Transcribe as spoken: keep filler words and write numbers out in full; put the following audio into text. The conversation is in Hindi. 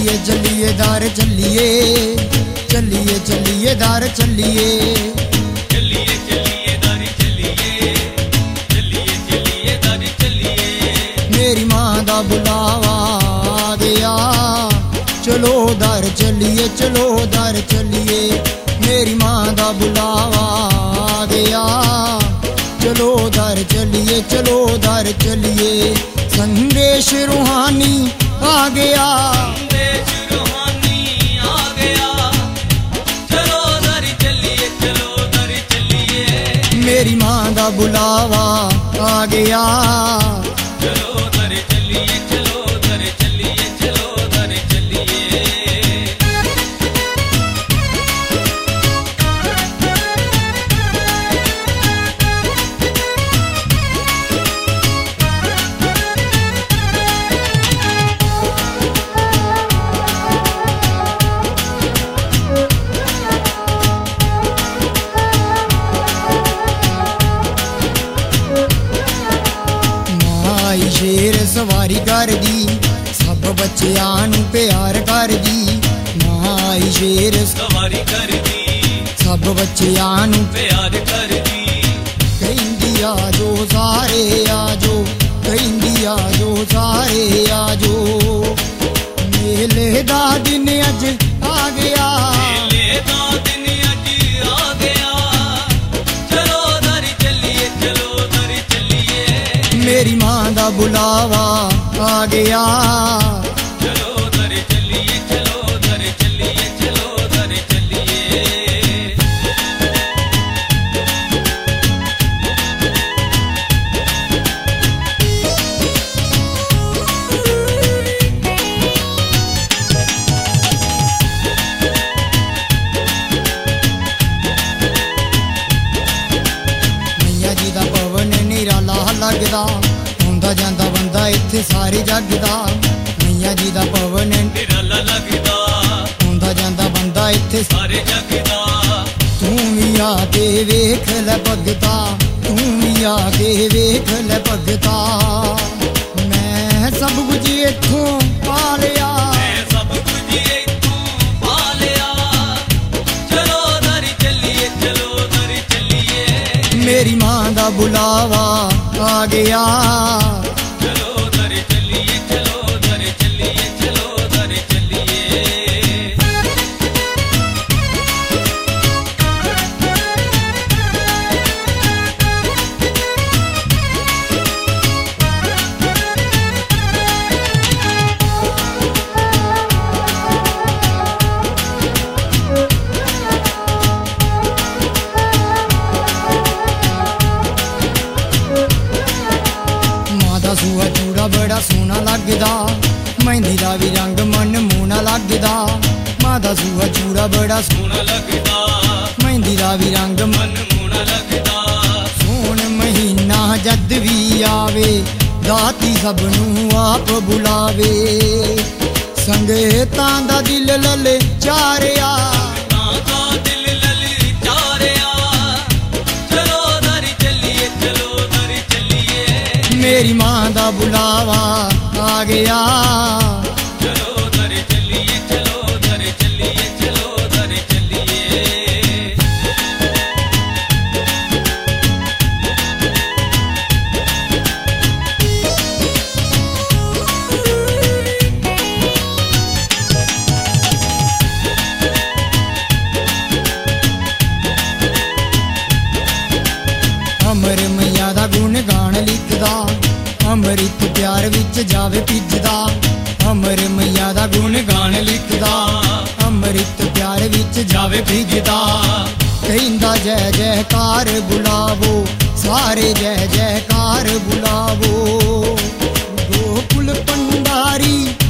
चलिए चलिए दर चलिए, चलिए चलिए दर चलिए, चलिए चलिए दर चलिए, चलिए चलिए दर चलिए। मेरी माँ दा बुलावा आ गया, चलो दर चलिए, चलो दर चलिए। मेरी माँ दा बुलावा आ गया, चलो दर चलिए, चलो दर चलिए। संदेश रूहानी आ गया, संदेश रूहानी आ गया, चलो दर चलिए, चलो दर चलिए। मेरी माँ दा बुलावा आ गया, चलो दर चलिए, चलो दर चलिए, चलो दर चलिए। माई शेर सवारी कर दी, सब बच्चियां नू प्यार कर दी। माई शेर सवारी कर दी, सब बच्चियां नू प्यार कर दी। कहंदी आजो सारे आजो, कहंदी आजो सारे आजो। मेले दा दिन अज आ गया, मेले दा दिन अज आ गया, चलो दर चलिए, चलो दर चलिए। मेरी माँ दा बुलावा आ गया, चलो दर चलिए, चलो दर चलिए, चलो दर चलिए। मैया जी दा पवन निराला लगदा, आंदा जांदा बंदा इत्थे सारे जग दा। मैया जी दा पवन निराला लगदा, आंदा जांदा बंदा इत्थे सारे जग दा। तू भी आके वेख ले भगता, तू भी आके वेख ले भगता। मैं सब कुछ इत्थों पा लिया, मैं सब कुछ इत्थों पा लिया, चलो दर चलिए, चलो दर चलिए। मेरी माँ दा बुलावा आ गया, चलो दर चलिए, चलो दर चलिए, चलो दर चलिए। माँ दा सूआ चूड़ा बड़ा सोहना लगदा, मेहंदी दा भी रंग मन मोहना लगदा। माँ दा सूआ चूड़ा बड़ा सोहना लगदा, मेहंदी दा भी रंग मन मन मोहना लगदा। सोन महीना जद भी आवे, दाती सब नू आप बुलावे। संगतां दा दिल लले चारिया, तां दिल ललचारिया, चलो दर चलिए, चलो दर चलिए। मेरी माँ दा बुलावा आ गया, चलो दर चलिए, चलो दर चलिए, चलो दर चलिए। अमर मैया दा गुण गान लिखदा, अमृत प्यार विच जावे पिजदा। अमर मैया दा गुण गान लिखदा, अमृत प्यार विच जावे पिजदा। कहंदा जय जयकार बुलावो, सारे जय जयकार बुलावो। गोकुल पंडारी